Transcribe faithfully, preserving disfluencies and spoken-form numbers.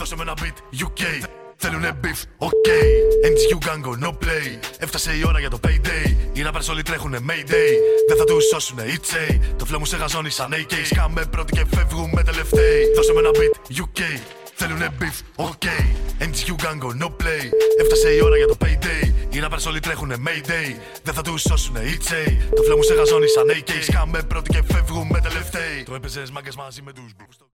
Δώσε με ένα beat, γιου κέι. Θέλουνε beef, ok. εν τζι κιου Gango, no play. Έφτασε η ώρα για το payday. Οι rappers όλοι τρέχουνε mayday. Δεν θα τους σώσουνε, it's a. Το flow μου σε γαζώνει σαν έι κέι. Σκάμε πρώτοι και φεύγουμε τελευταίοι. Δώσε με ένα beat, γιου κέι. Θέλουνε beef, ok. εν τζι κιου Gango, no play. Έφτασε η ώρα για το payday. Οι rappers όλοι τρέχουνε mayday. Δεν θα τους σώσουνε, it's a. Το flow μου σε γαζώνει σαν έι κέι. Σκάμε πρώτοι και φεύγουμε τελευταίοι. Το έπαιζες μάγκες μαζί με τους